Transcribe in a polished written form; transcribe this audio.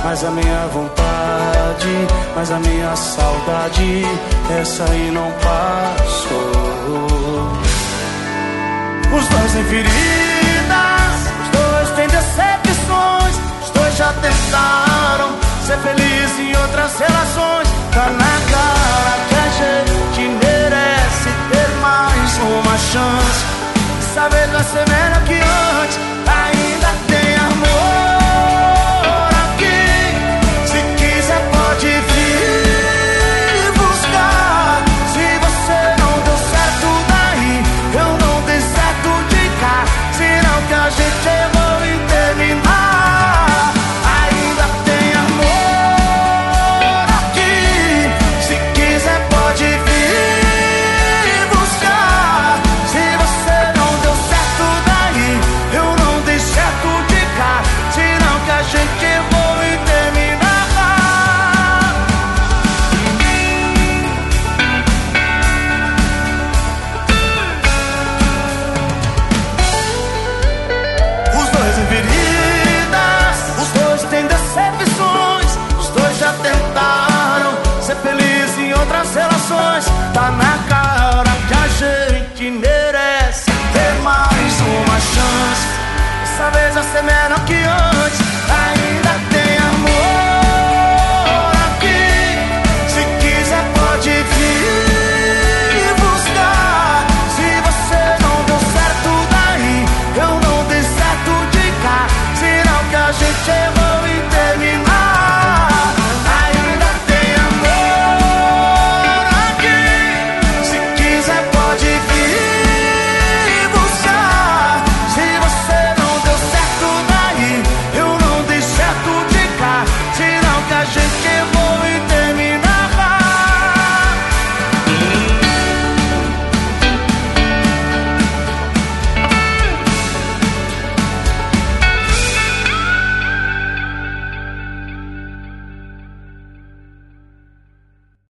Mas a minha vontade, mas a minha saudade, essa aí não passou. Os dois têm feridas, os dois têm decepções, os dois já tentaram ser felizes em outras relações. Tá na cara que a gente merece ter mais uma chance. Dessa vez vai ser melhor que antes. Ainda tem amor aqui, se quiser pode vir buscar. Se você não deu certo daí, eu não dei certo de cá. Senão que a gente errou em terminar. Ainda tem amor aqui, se quiser pode vir buscar. Se você não deu certo daí, eu não dei certo de cá. Senão que a gente errou em terminar. Os dois têm feridas, os dois têm decepções, os dois já tentaram ser felizes em outras relações. Tá na cara que a gente merece ter mais uma chance. Dessa vez vai ser melhor que antes.